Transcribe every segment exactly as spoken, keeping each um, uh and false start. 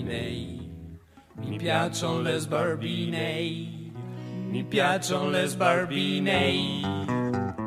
sbarbine, mi piacciono le sbarbine, mi piacciono le sbarbine.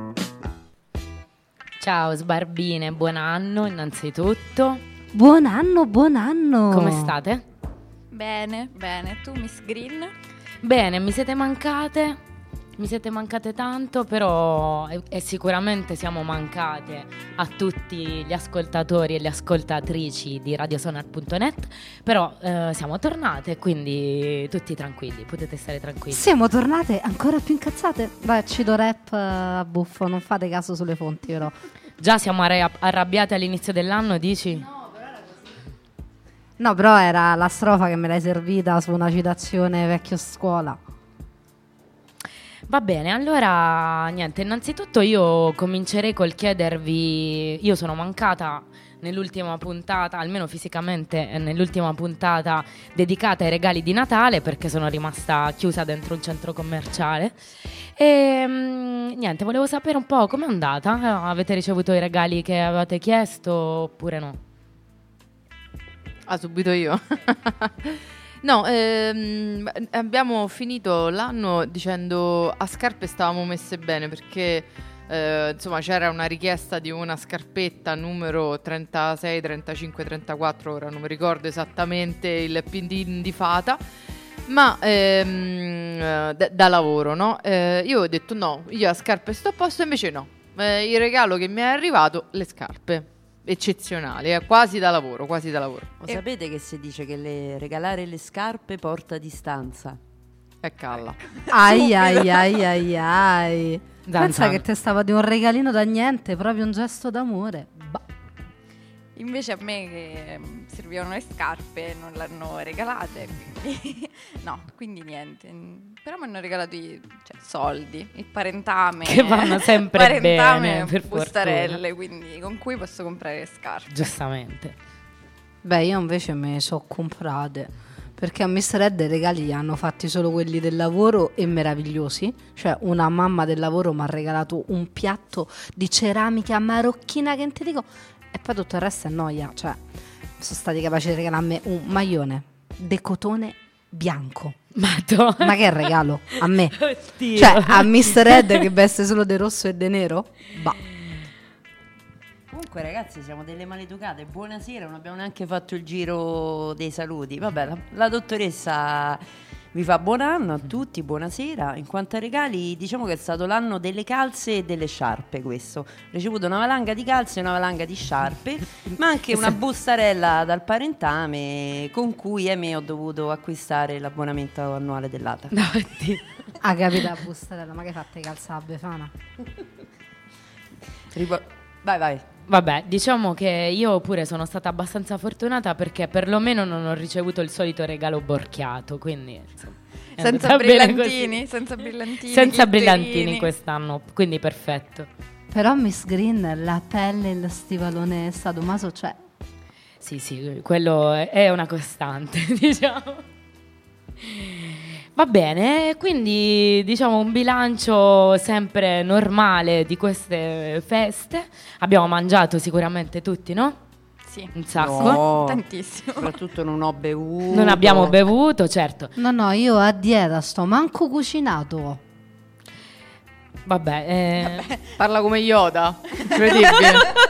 Ciao sbarbine, buon anno innanzitutto. Buon anno, buon anno. Come state? Bene, bene. Tu, Miss Green? Bene, mi siete mancate, mi siete mancate tanto, però e, e sicuramente siamo mancate a tutti gli ascoltatori e le ascoltatrici di radiosonar punto net, però eh, siamo tornate, quindi tutti tranquilli, potete stare tranquilli. Siamo tornate ancora più incazzate. Beh, cito rap a buffo, non fate caso sulle fonti però. Già siamo arra- arrabbiate all'inizio dell'anno, dici? No. No, però era la strofa che me l'hai servita su una citazione vecchio scuola. Va bene, allora niente, innanzitutto io comincerei col chiedervi, io sono mancata nell'ultima puntata, almeno fisicamente nell'ultima puntata dedicata ai regali di Natale, perché sono rimasta chiusa dentro un centro commerciale e mh, niente, volevo sapere un po' com'è andata, avete ricevuto i regali che avevate chiesto oppure no? Ah, subito io. No, ehm, abbiamo finito l'anno dicendo a scarpe stavamo messe bene perché eh, insomma c'era una richiesta di una scarpetta numero trentasei, trentacinque, trentaquattro, ora non mi ricordo esattamente il pin di fata, ma ehm, da, da lavoro, no? Eh, io ho detto no, io a scarpe sto a posto, invece no, eh, il regalo che mi è arrivato, le scarpe. Eccezionali, eh? quasi da lavoro, quasi da lavoro. Ma sapete che si dice che le, regalare le scarpe porta distanza? E calla. Ai ai ai ai ai. Zan Pensa zan. che te stava di un regalino da niente, proprio un gesto d'amore. Bah. Invece a me che mm, servivano le scarpe non l'hanno regalate, quindi no, quindi niente. Però mi hanno regalato i cioè, soldi, il parentame. Che vanno sempre parentame, bene, per bustarelle, quindi con cui posso comprare le scarpe. Giustamente. Beh, io invece me ne so comprate, perché a mister Ed i regali li hanno fatti solo quelli del lavoro e meravigliosi. Cioè una mamma del lavoro mi ha regalato un piatto di ceramica marocchina che non ti dico, e poi tutto il resto è noia. Cioè sono stati capaci di regalarmi un maglione de cotone bianco. Madonna. Ma che regalo a me? Oddio. Cioè a mister Ed che veste solo di rosso e di nero? Bah. Comunque ragazzi siamo delle maleducate. Buonasera, non abbiamo neanche fatto il giro dei saluti. Vabbè, la, la dottoressa vi fa buon anno a tutti, buonasera. In quanto ai regali, diciamo che è stato l'anno delle calze e delle sciarpe questo. Ho ricevuto una valanga di calze e una valanga di sciarpe, ma anche una bustarella dal parentame con cui ahimè ho dovuto acquistare l'abbonamento annuale dell'A T A. No, oddio. Ah, capita la bustarella, ma che fate calza la Befana? Ripo- vai, vai. Vabbè, diciamo che io pure sono stata abbastanza fortunata perché perlomeno non ho ricevuto il solito regalo borchiato, quindi insomma, è Senza andata bene brillantini, così. senza brillantini. Senza glitterini. brillantini quest'anno, quindi perfetto. Però Miss Green, la pelle e lo stivalone sadomaso c'è. Sì, sì, quello è- è una costante, diciamo. Va bene, quindi diciamo un bilancio sempre normale di queste feste. Abbiamo mangiato sicuramente tutti, no? Sì, Un sacco. No, tantissimo. soprattutto non ho bevuto. Non abbiamo bevuto, certo. No, no, io a dieta sto, manco cucinato. Vabbè, eh, Parla come Yoda, incredibile.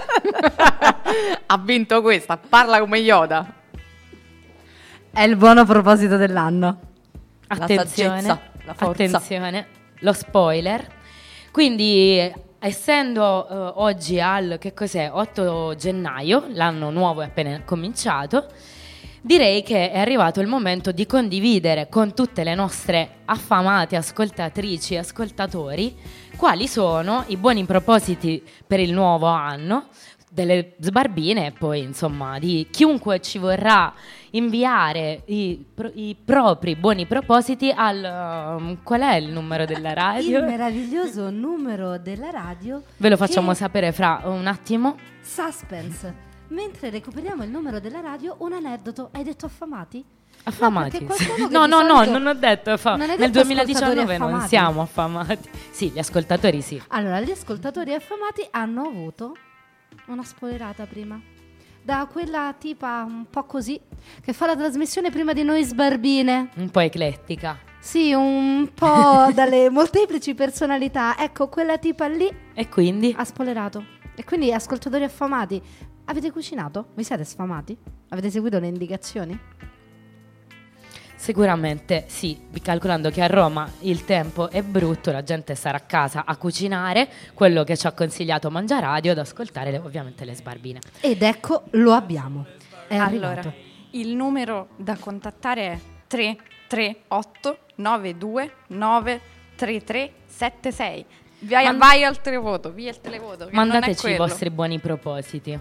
Ha vinto questa, parla come Yoda. È il buono proposito dell'anno. attenzione, saggezza, la forza. attenzione, lo spoiler. Quindi, essendo eh, oggi al, che cos'è, otto gennaio, l'anno nuovo è appena cominciato, direi che è arrivato il momento di condividere con tutte le nostre affamate ascoltatrici e ascoltatori quali sono i buoni propositi per il nuovo anno delle sbarbine e poi insomma di chiunque ci vorrà inviare i, pro- i propri buoni propositi al um, qual è il numero della radio? Il meraviglioso numero della radio. Ve lo facciamo che- sapere fra un attimo. Suspense. Mentre recuperiamo il numero della radio, un aneddoto. Hai detto affamati? Affamati. No, perché qualcuno che no, di no, no, solito- non ho detto affa- Non hai nel detto duemiladiciannove ascoltatori non affamati? siamo affamati. Sì, gli ascoltatori sì. Allora, gli ascoltatori affamati hanno avuto una spoilerata prima. da quella tipa un po' così, che fa la trasmissione prima di noi sbarbine. Un po' eclettica. Sì, un po' dalle molteplici personalità. Ecco, quella tipa lì E quindi? ha spoilerato. E quindi, ascoltatori affamati, avete cucinato? Vi siete sfamati? Avete seguito le indicazioni? Sicuramente sì, calcolando che a Roma il tempo è brutto, la gente sarà a casa a cucinare quello che ci ha consigliato Mangiaradio, ad ascoltare le- ovviamente le sbarbine. Ed ecco, lo abbiamo. È Allora, arrivato. il numero da contattare è tre tre otto nove due nove tre tre sette sei. Vai, Man- vai al televoto, via il televoto. Che non è Mandateci i quello. vostri buoni propositi.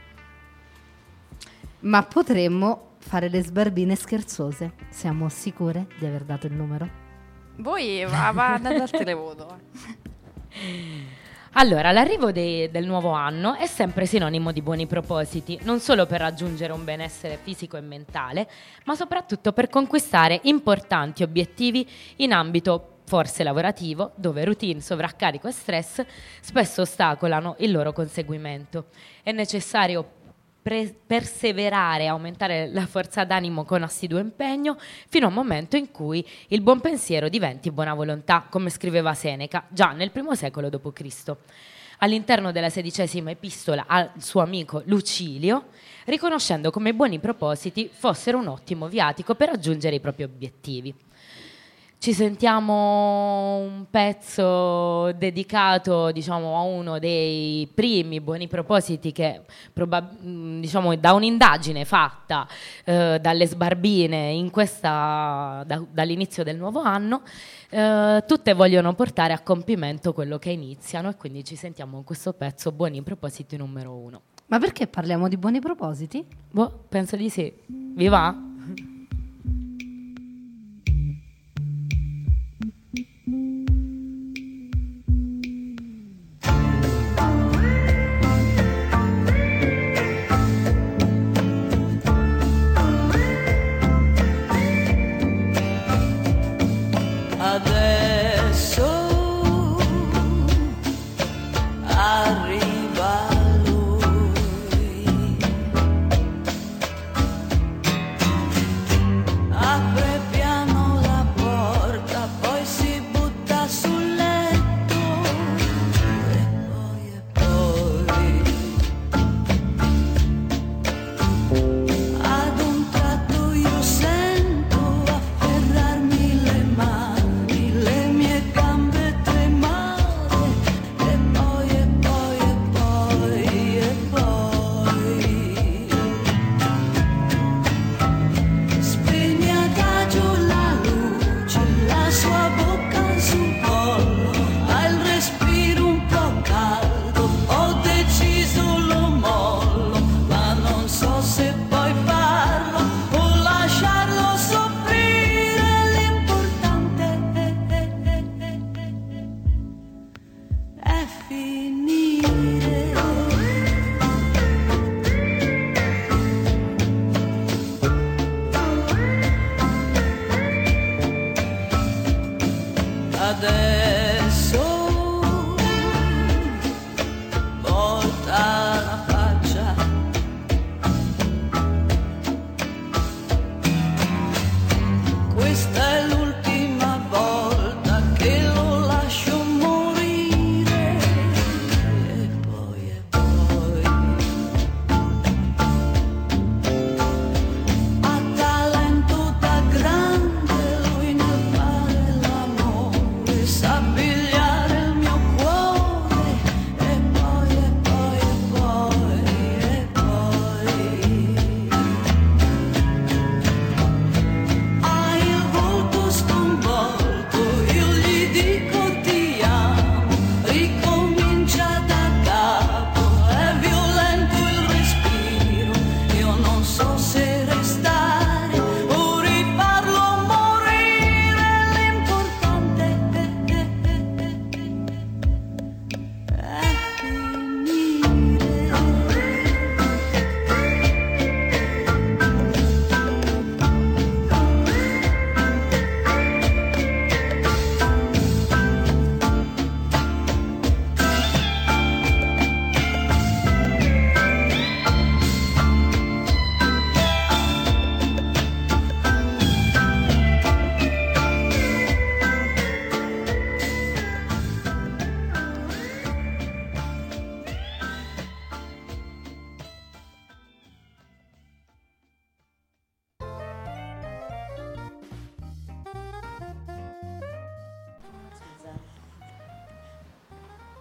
Ma potremmo fare le sbarbine scherzose. Siamo sicure di aver dato il numero? Voi va, va, andate al televoto. Allora, l'arrivo dei- del nuovo anno è sempre sinonimo di buoni propositi, non solo per raggiungere un benessere fisico e mentale, ma soprattutto per conquistare importanti obiettivi in ambito forse lavorativo, dove routine, sovraccarico e stress spesso ostacolano il loro conseguimento. È necessario pre- perseverare e aumentare la forza d'animo con assiduo impegno fino a un momento in cui il buon pensiero diventi buona volontà, come scriveva Seneca già nel primo secolo dopo Cristo. All'interno della sedicesima epistola al suo amico Lucilio, riconoscendo come i buoni propositi fossero un ottimo viatico per raggiungere i propri obiettivi. Ci sentiamo un pezzo dedicato, diciamo, a uno dei primi buoni propositi che probab- mh, diciamo, da un'indagine fatta eh, dalle sbarbine in questa, da- dall'inizio del nuovo anno, eh, tutte vogliono portare a compimento quello che iniziano, e quindi ci sentiamo in questo pezzo buoni propositi numero uno. Ma perché parliamo di buoni propositi? Boh, penso di sì. Vi va? Adesso arriva lui, apre piano la porta, poi si butta sul letto e poi e poi ad un tratto io sento afferrarmi le mani, le mie gambe tremare e poi e poi e poi e poi spegne adagio la luce, la sua bocca sul collo, ha il respiro un po' caldo, ho deciso lo mollo, ma non so se poi farlo o lasciarlo soffrire, l'importante è finire. Adesso volta la faccia, questa è l'ultima volta che lo lascio morire e poi e poi ha talento da grande lui nel fare l'amore, sa pigliare il mio cuore e poi e poi e poi e poi ha il volto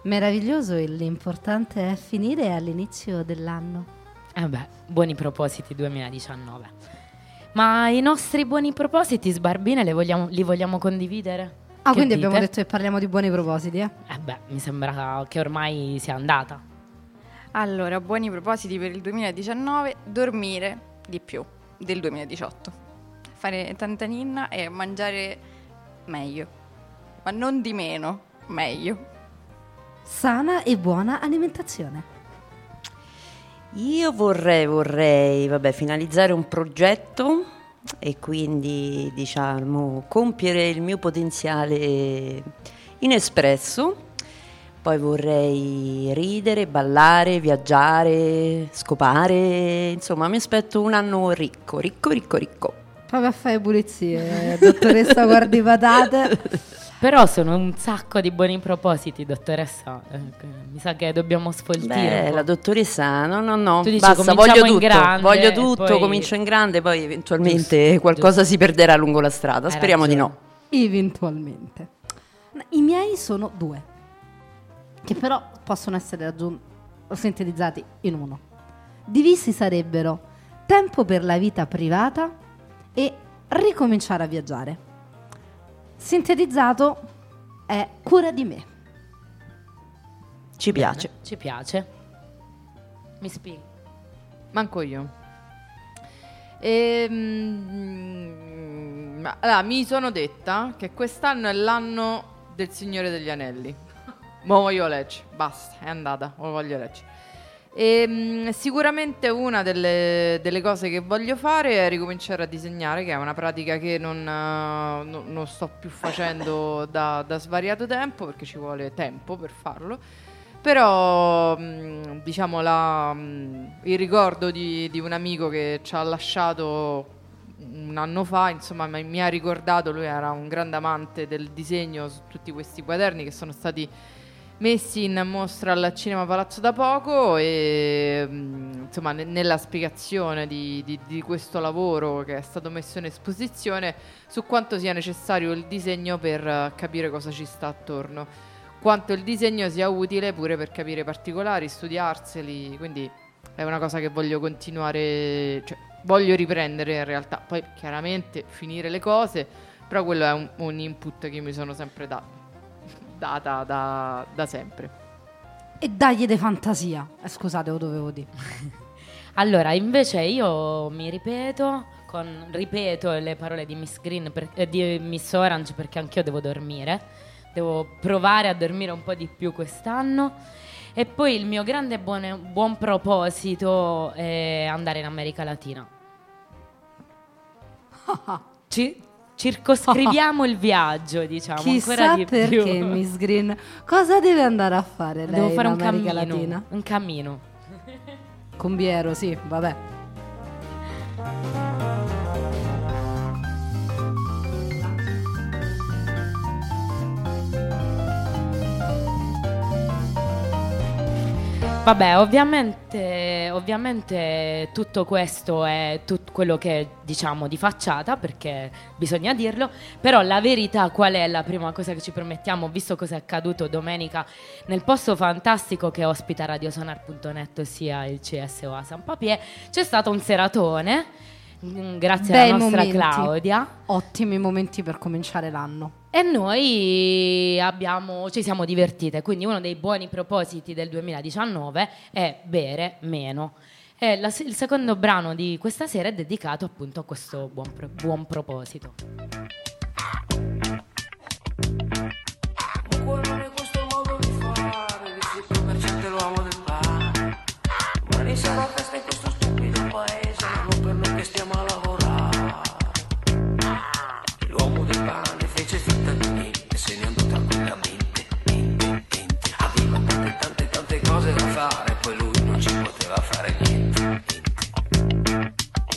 Meraviglioso, e l'importante è finire all'inizio dell'anno. Eh beh, buoni propositi duemiladiciannove. Ma i nostri buoni propositi, Sbarbine, li vogliamo, li vogliamo condividere? Ah, Che quindi dite? abbiamo detto che parliamo di buoni propositi, eh? Eh beh, mi sembra che ormai sia andata. Allora, buoni propositi per il duemiladiciannove: dormire di più del duemiladiciotto, fare tanta ninna e mangiare meglio, ma non di meno, meglio. Sana e buona alimentazione. Io vorrei, vorrei, vabbè, finalizzare un progetto e quindi, diciamo, compiere il mio potenziale inespresso. Poi vorrei ridere, ballare, viaggiare, scopare, insomma, mi aspetto un anno ricco, ricco, ricco, ricco. Proprio a fare pulizie, dottoressa guardi patate. Però sono un sacco di buoni propositi, dottoressa. Eh, mi sa che dobbiamo sfoltire. Beh, la dottoressa, no, no, no, Tu dici, basta, cominciamo voglio in tutto, grande, voglio e tutto, poi- comincio in grande, poi eventualmente Giusto, qualcosa giusto. si perderà lungo la strada, Hai speriamo di ragione. no. Eventualmente. I miei sono due, che però possono essere aggiunti o sintetizzati in uno. Divisi sarebbero tempo per la vita privata e ricominciare a viaggiare. Sintetizzato è cura di me. Ci piace. Ci piace. Mi spieghi. Manco io. Ehm, ma- allora, mi sono detta che quest'anno è l'anno del Signore degli Anelli. Mo voglio leggere, basta, è andata, mo voglio leggere. Ehm, sicuramente una delle, delle cose che voglio fare è ricominciare a disegnare, che è una pratica che non, eh, no- non sto più facendo da, da svariato tempo, perché ci vuole tempo per farlo. Però mh, diciamo la, mh, il ricordo di, di un amico che ci ha lasciato un anno fa, insomma, mi, mi ha ricordato, lui era un grande amante del disegno, su tutti questi quaderni che sono stati messi in mostra al Cinema Palazzo da poco, e mh, insomma ne- nella spiegazione di, di- di questo lavoro che è stato messo in esposizione, su quanto sia necessario il disegno per eh, capire cosa ci sta attorno, quanto il disegno sia utile pure per capire i particolari, studiarseli, quindi è una cosa che voglio continuare, cioè voglio riprendere in realtà, poi chiaramente finire le cose, però quello è un, un input che mi sono sempre dato, data da, da sempre. E dagli de fantasia. Eh, scusate, lo dovevo dire. Allora, invece io mi ripeto, con, ripeto le parole di Miss Green, per- eh, di Miss Orange, perché anch'io devo dormire. Devo provare a dormire un po' di più quest'anno. E poi il mio grande buone- buon proposito è andare in America Latina. Ci- circoscriviamo il viaggio, diciamo, ancora Chissà di perché più. Miss Green cosa deve andare a fare lei Devo fare in un America cammino, Latina? un cammino. Combiero, sì, vabbè. Vabbè, ovviamente, ovviamente tutto questo è tutto quello che è, diciamo, di facciata, perché bisogna dirlo, però la verità qual è? La prima cosa che ci permettiamo, visto cosa è accaduto domenica nel posto fantastico che ospita radiosonar punto net, ossia il C S O a San Papier, c'è stato un seratone, mm, grazie Bei alla nostra momenti. Claudia. Ottimi momenti per cominciare l'anno. E noi abbiamo, ci siamo divertite, quindi uno dei buoni propositi del duemiladiciannove è bere meno. E la- il secondo brano di questa sera è dedicato appunto a questo buon, pro- buon proposito. Comunque non è questo il modo di fare, di tutto per cento l'uomo del pane. Domani sarà festa in questo stupido paese, ma non per noi che stiamo a lavorare. L'uomo del pane fece finta di niente, se ne andò tranquillamente. Ente, ente. Aveva tante tante tante cose da fare, poi lui non ci poteva fare niente. Ente.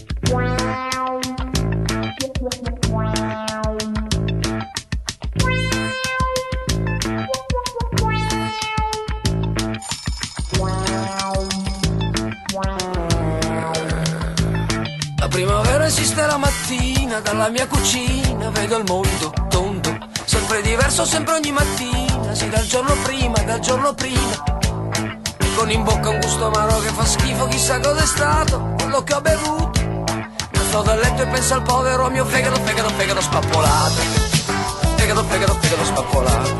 La primavera esiste la mattina, dalla mia cucina vedo il mondo tondo, sempre diverso, sempre ogni mattina. spapolata, sì, dal giorno prima, dal giorno prima. Con in bocca un gusto amaro che fa schifo, chissà cos'è stato quello che ho bevuto. Ma sto dal letto e penso al povero mio fegato, fegato, fegato spappolato. Fegato, fegato, fegato spappolato.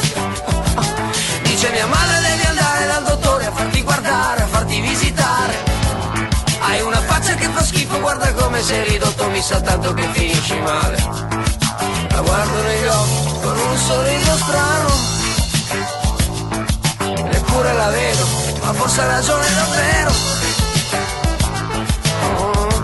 Dice mia madre devi andare dal dottore a farti guardare, a farti visitare. Hai una faccia che fa schifo, guarda come sei ridotto, mi sa tanto che finisci male. La guardo negli occhi con un sorriso strano, neppure la vedo, ma forse ha ragione davvero. Oh.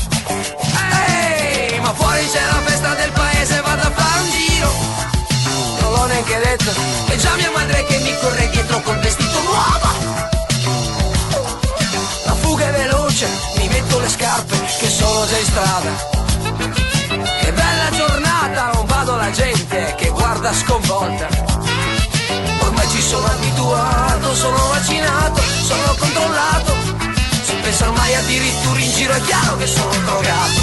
Ehi, ma fuori c'è la festa del paese, vado a fare un giro. Non l'ho neanche detto, è già mia madre che mi corre dietro col vestito nuovo. La fuga è veloce, mi metto le scarpe che sono già in strada. Che bella giornata, non vado la gente che guarda sconvolta. Ormai ci sono abituato, sono vaccinato, sono controllato. Si pensa ormai addirittura in giro, è chiaro che sono drogato.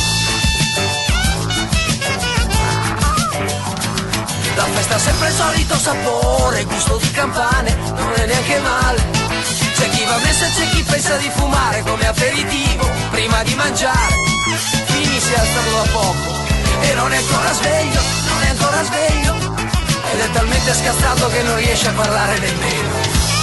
La festa ha sempre il solito sapore, gusto di campane, non è neanche male. C'è chi va messa e c'è chi pensa di fumare come aperitivo prima di mangiare. Fini si è alzato da poco e non è ancora sveglio, non è ancora sveglio. Ed è talmente scazzato che non riesce a parlare nemmeno.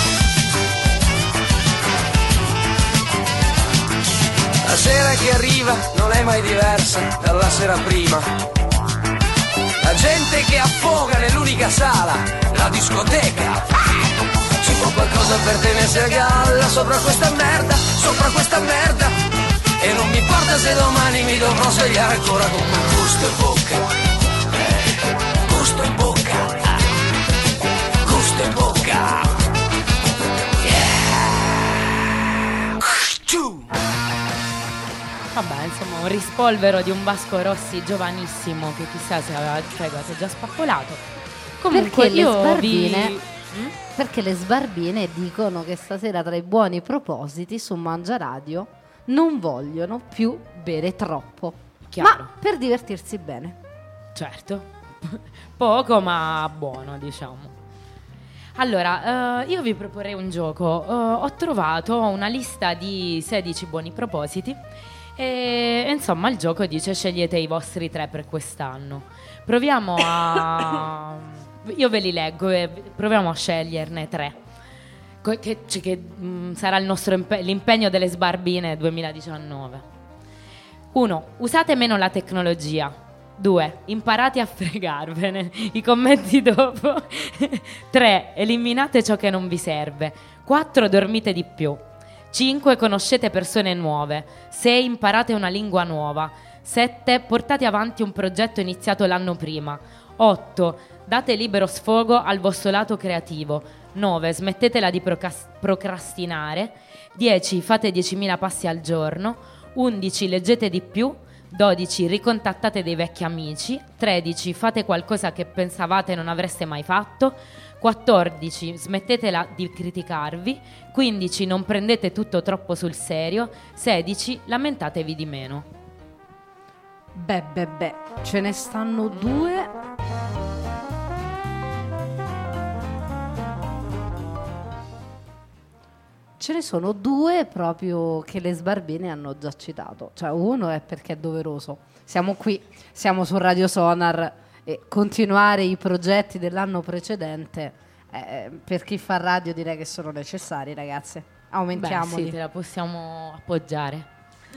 La sera che arriva non è mai diversa dalla sera prima. La gente che affoga nell'unica sala, la discoteca. Ci può qualcosa per tenersi a galla sopra questa merda, sopra questa merda. E non mi importa se domani mi dovrò svegliare ancora con quel gusto in bocca. Eh, gusto in bocca. Gusto in bocca. Yeah. Vabbè, insomma, un rispolvero di un Vasco Rossi giovanissimo che chissà se aveva il fegato già spappolato. Comunque Perché le io sbarbine vi... Mm? Perché le sbarbine dicono che stasera tra i buoni propositi su Mangia Radio non vogliono più bere troppo, Chiaro. ma per divertirsi bene. Certo, poco ma buono, diciamo. Allora, eh, io vi proporrei un gioco. Eh, ho trovato una lista di sedici buoni propositi e, e insomma il gioco dice scegliete i vostri tre per quest'anno. Proviamo a... io ve li leggo e proviamo a sceglierne tre. Co- Che, cioè, che mh, sarà il nostro impe- l'impegno delle sbarbine duemiladiciannove. uno. Usate meno la tecnologia. due. Imparate a fregarvene. I commenti dopo. tre. Eliminate ciò che non vi serve. quattro. Dormite di più. cinque. Conoscete persone nuove. sei. Imparate una lingua nuova. sette. Portate avanti un progetto iniziato l'anno prima. otto. Date libero sfogo al vostro lato creativo. nove. Smettetela di procas- procrastinare. dieci. Fate diecimila passi al giorno. undici. Leggete di più. dodici. Ricontattate dei vecchi amici. tredici. Fate qualcosa che pensavate non avreste mai fatto. quattordici. Smettetela di criticarvi. quindici. Non prendete tutto troppo sul serio. sedici. Lamentatevi di meno. Beh, beh, beh, ce ne stanno due. Ce ne sono due proprio che le sbarbine hanno già citato. Cioè, uno è perché è doveroso. Siamo qui, siamo su Radio Sonar e continuare i progetti dell'anno precedente, eh, per chi fa radio direi che sono necessari, ragazzi. Aumentiamoli. Beh, sì, te la possiamo appoggiare.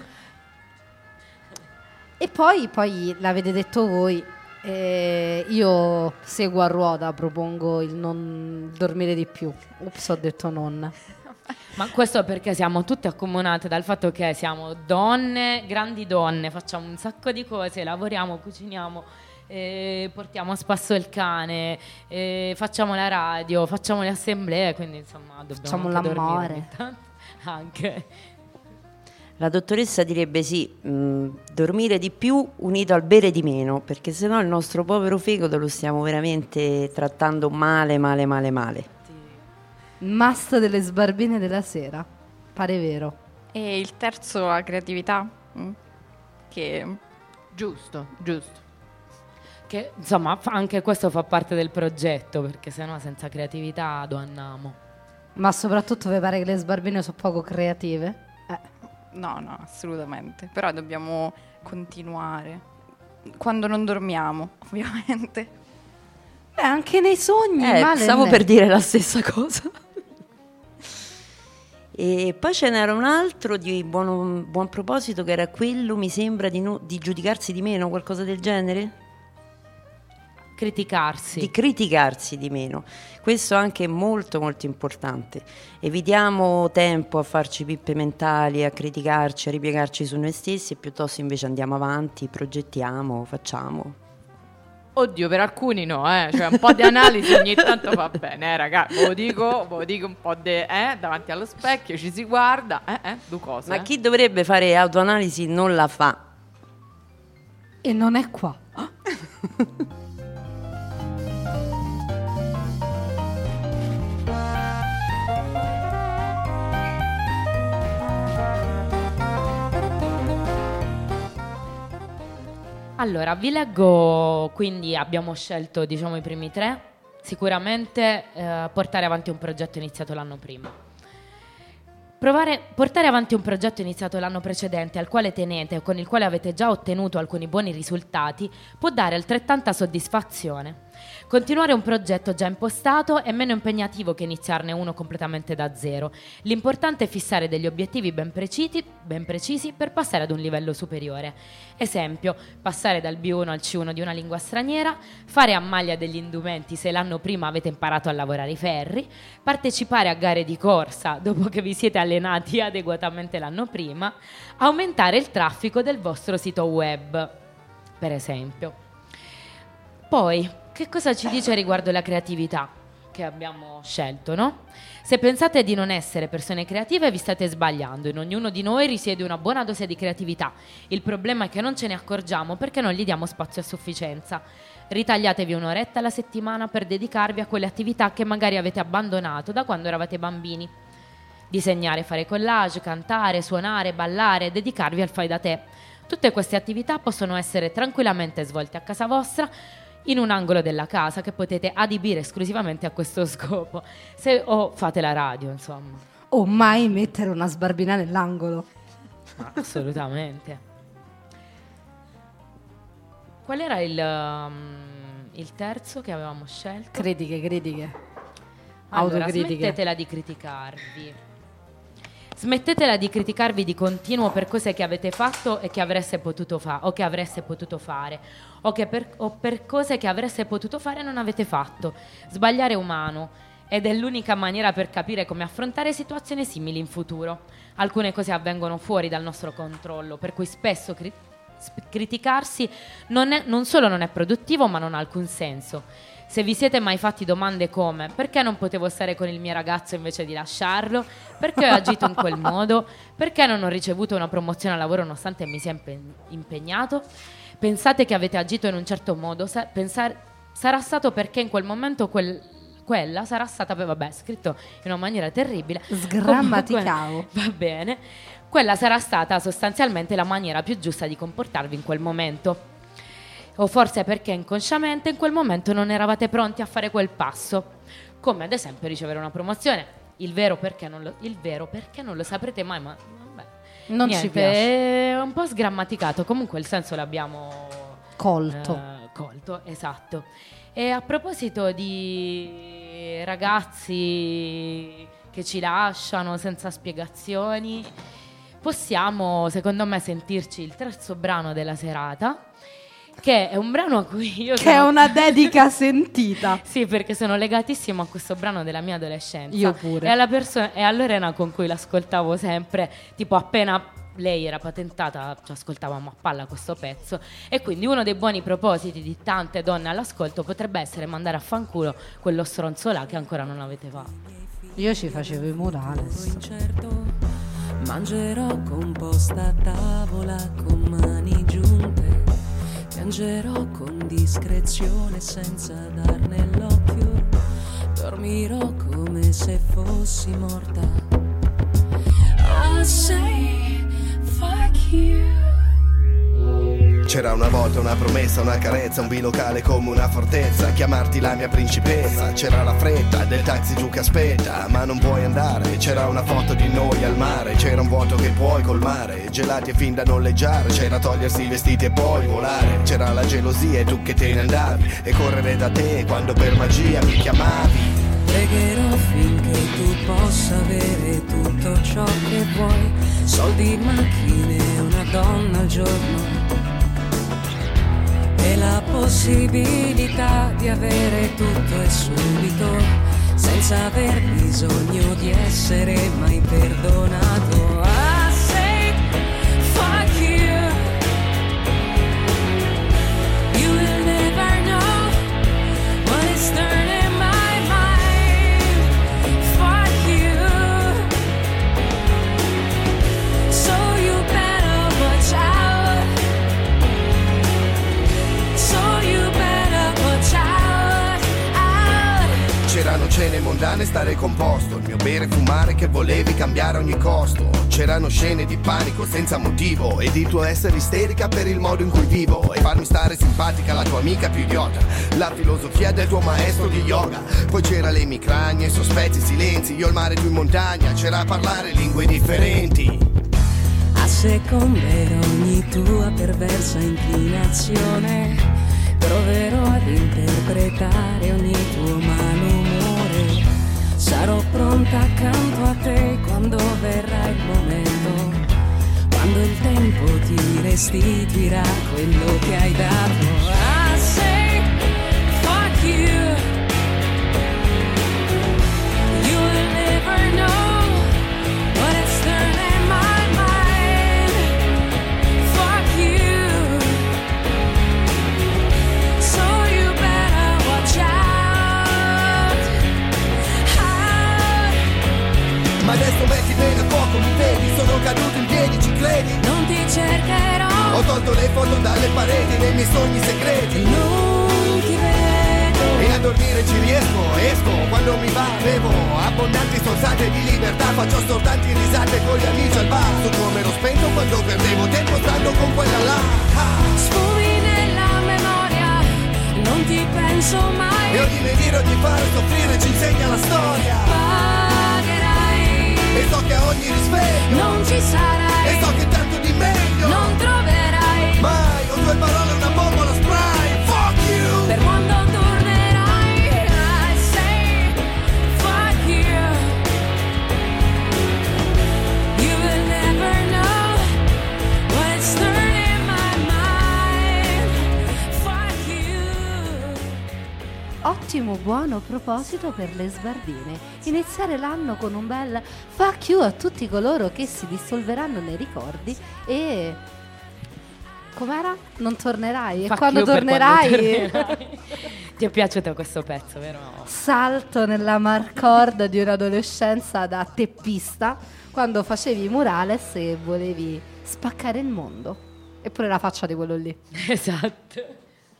E poi, poi l'avete detto voi, eh, io seguo a ruota, propongo il non dormire di più. Ups, ho detto non. Ma questo perché siamo tutte accomunate dal fatto che siamo donne, grandi donne, facciamo un sacco di cose, lavoriamo, cuciniamo, eh, portiamo a spasso il cane, eh, facciamo la radio, facciamo le assemblee, quindi insomma dobbiamo Facciamo anche dormire l'amore. ogni tanto. Anche. La dottoressa direbbe sì, mh, dormire di più unito al bere di meno, perché sennò il nostro povero fegato lo stiamo veramente trattando male, male, male, male. Must delle sbarbine della sera, pare vero. E il terzo la creatività, mm, che Giusto, giusto. Che insomma fa- anche questo fa parte del progetto, perché sennò senza creatività dove andiamo? Ma soprattutto vi pare che le sbarbine sono poco creative? Eh. No, no, assolutamente. Però dobbiamo continuare. Quando non dormiamo, ovviamente. Beh, anche nei sogni. Eh, male stavo non è. per dire la stessa cosa. E poi ce n'era un altro di buon, buon proposito, che era quello, mi sembra, di, no- di giudicarsi di meno, qualcosa del genere? Criticarsi. Di criticarsi di meno. Questo anche è molto molto importante. Evitiamo tempo a farci pippe mentali, a criticarci, a ripiegarci su noi stessi, e piuttosto invece andiamo avanti, progettiamo, facciamo. Oddio, per alcuni no, eh. Cioè un po' di analisi ogni tanto va bene, eh, ragazzi. Ve lo dico, ve lo dico un po' di eh, davanti allo specchio, ci si guarda, eh, eh, due cose. Ma eh. chi dovrebbe fare autoanalisi non la fa. E non è qua. Allora, vi leggo, quindi abbiamo scelto, diciamo, i primi tre. Sicuramente eh, portare avanti un progetto iniziato l'anno prima. Provare, portare avanti un progetto iniziato l'anno precedente, al quale tenete o con il quale avete già ottenuto alcuni buoni risultati, può dare altrettanta soddisfazione. Continuare un progetto già impostato è meno impegnativo che iniziarne uno completamente da zero. L'importante è fissare degli obiettivi ben precisi, ben precisi per passare ad un livello superiore. Esempio, passare dal B uno al C uno di una lingua straniera, fare a maglia degli indumenti se l'anno prima avete imparato a lavorare i ferri, partecipare a gare di corsa dopo che vi siete allenati adeguatamente l'anno prima, aumentare il traffico del vostro sito web, per esempio. Poi, che cosa ci dice riguardo la creatività che abbiamo scelto, no? Se pensate di non essere persone creative, vi state sbagliando. In ognuno di noi risiede una buona dose di creatività. Il problema è che non ce ne accorgiamo perché non gli diamo spazio a sufficienza. Ritagliatevi un'oretta alla settimana per dedicarvi a quelle attività che magari avete abbandonato da quando eravate bambini. Disegnare, fare collage, cantare, suonare, ballare, dedicarvi al fai da te. Tutte queste attività possono essere tranquillamente svolte a casa vostra, in un angolo della casa che potete adibire esclusivamente a questo scopo, se o fate la radio, insomma. O mai mettere una sbarbina nell'angolo. Ma assolutamente. Qual era il, um, il terzo che avevamo scelto? Critiche, critiche. Allora, Autocritiche. smettetela di criticarvi. Smettetela di criticarvi di continuo per cose che avete fatto e che avreste potuto fare, o che avreste potuto fare, o, che per, o per cose che avreste potuto fare e non avete fatto. Sbagliare è umano ed è l'unica maniera per capire come affrontare situazioni simili in futuro. Alcune cose avvengono fuori dal nostro controllo, per cui spesso cri- criticarsi non, è, non solo non è produttivo, ma non ha alcun senso. Se vi siete mai fatti domande come perché non potevo stare con il mio ragazzo invece di lasciarlo, perché ho agito in quel modo, perché non ho ricevuto una promozione al lavoro nonostante mi sia impe- impegnato, pensate che avete agito in un certo modo, sa- pensar- sarà stato perché in quel momento quel, quella sarà stata, vabbè, scritto in una maniera terribile, Sgrammaticavo. comunque, va bene, quella sarà stata sostanzialmente la maniera più giusta di comportarvi in quel momento. O forse perché inconsciamente in quel momento non eravate pronti a fare quel passo, come ad esempio ricevere una promozione. Il vero perché non lo, il vero perché non lo saprete mai, ma vabbè. Non Niente, ci piace. è un po' sgrammaticato, comunque il senso l'abbiamo Colto. eh, colto, esatto. E a proposito di ragazzi che ci lasciano senza spiegazioni, possiamo secondo me sentirci il terzo brano della serata, che è un brano a cui io Che sono... è una dedica sentita. Sì, perché sono legatissimo a questo brano della mia adolescenza. Io pure. E alla persona e a Lorena con cui l'ascoltavo sempre, tipo appena lei era patentata, ci ascoltavamo a palla questo pezzo. E quindi uno dei buoni propositi di tante donne all'ascolto potrebbe essere mandare a fanculo quello stronzo là che ancora non avete fatto. Io ci facevo i murales. Incerto, mangerò composta a tavola con mani giunte. Piangerò con discrezione senza darne l'occhio, dormirò come se fossi morta. I'll say fuck you. C'è C'era una volta una promessa, una carezza, un bilocale come una fortezza, chiamarti la mia principessa. C'era la fretta del taxi giù che aspetta, ma non vuoi andare. C'era una foto di noi al mare, c'era un vuoto che puoi colmare, gelati e fin da noleggiare. C'era togliersi i vestiti e poi volare. C'era la gelosia e tu che te ne andavi, e correre da te quando per magia mi chiamavi. Pregherò finché tu possa avere tutto ciò che vuoi, soldi, macchine, una donna al giorno e la possibilità di avere tutto e subito, senza aver bisogno di essere mai perdonato. I say fuck you. You will never know what is turning my mind. Fuck you. So you better watch out. So you better watch out, out. C'erano cene mondane, stare composto, il mio bere e fumare che volevi cambiare a ogni costo. C'erano scene di panico senza motivo, ed il tuo essere isterica per il modo in cui vivo, e farmi stare simpatica la tua amica più idiota, la filosofia del tuo maestro di yoga. Poi c'era le emicranie, sospetti, silenzi, io al mare, tu in montagna. C'era parlare lingue differenti. Asseconderò ogni tua perversa inclinazione, proverò ad interpretare ogni tuo malumore. Sarò pronta accanto a te quando verrà il momento, quando il tempo ti restituirà quello che hai dato. I say fuck you. You will never know what it's turning my mind. Fuck you. So you better watch out, out. Ma adesso metti bene a fuoco, mi vedi, sono caduto in piedi, ci credi? Non ti cercherò, Ho tolto le foto dalle pareti nei miei sogni segreti, non ti vedo. e a dormire ci riesco, esco quando mi va, bevo abbondanti sorsate di libertà, faccio sortanti risate con gli amici al bar, su come ero spento quando perdevo tempo stando con quella là. Ah. Sfumi nella memoria, non ti penso mai. E ogni menire, ogni fare soffrire ci insegna la storia, Pagherai, e so che a ogni risveglio non ci sarai, e so che tanto di meglio non troverai mai. Ho due parole, una bombola spray. Fuck you. per quando tornerai. I say fuck you. You will never know what it's turning my mind. Fuck you. Ottimo, buono proposito per le sbarbine. Iniziare l'anno con un bel fuck you a tutti coloro che si dissolveranno nei ricordi e... com'era? Non tornerai. E Fuck quando you per tornerai... quando tornerai. Ti è piaciuto questo pezzo, vero? Salto nella marcorda di un'adolescenza da teppista, quando facevi i murales e volevi spaccare il mondo. Eppure la faccia di quello lì. Esatto.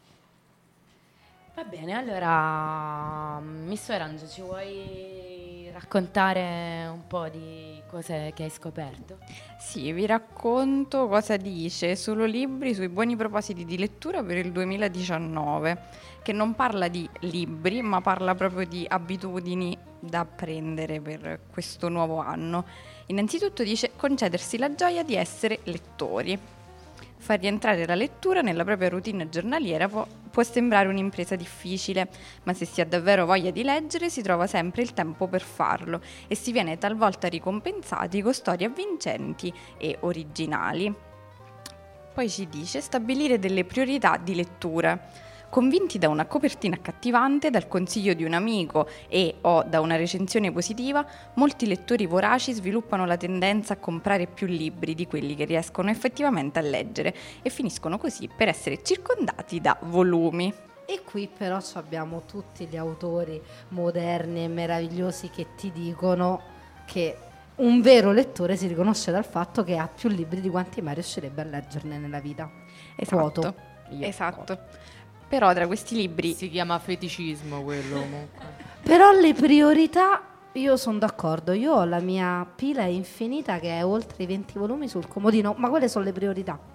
Va bene, allora, mister Angio, ci vuoi raccontare un po' di cose che hai scoperto? Sì, vi racconto cosa dice Solo Libri sui buoni propositi di lettura per il duemiladiciannove, che non parla di libri, ma parla proprio di abitudini da apprendere per questo nuovo anno. Innanzitutto dice concedersi la gioia di essere lettori. Far rientrare la lettura nella propria routine giornaliera può, può sembrare un'impresa difficile, ma se si ha davvero voglia di leggere si trova sempre il tempo per farlo e si viene talvolta ricompensati con storie avvincenti e originali. Poi ci dice stabilire delle priorità di lettura. Convinti da una copertina accattivante, dal consiglio di un amico e o da una recensione positiva, molti lettori voraci sviluppano la tendenza a comprare più libri di quelli che riescono effettivamente a leggere e finiscono così per essere circondati da volumi. E qui però abbiamo tutti gli autori moderni e meravigliosi che ti dicono che un vero lettore si riconosce dal fatto che ha più libri di quanti mai riuscirebbe a leggerne nella vita. Esatto, Quoto. Io esatto. Però tra questi libri Si chiama feticismo quello comunque. Però le priorità, io sono d'accordo, io ho la mia pila infinita che è oltre i venti volumi sul comodino, ma quelle sono le priorità.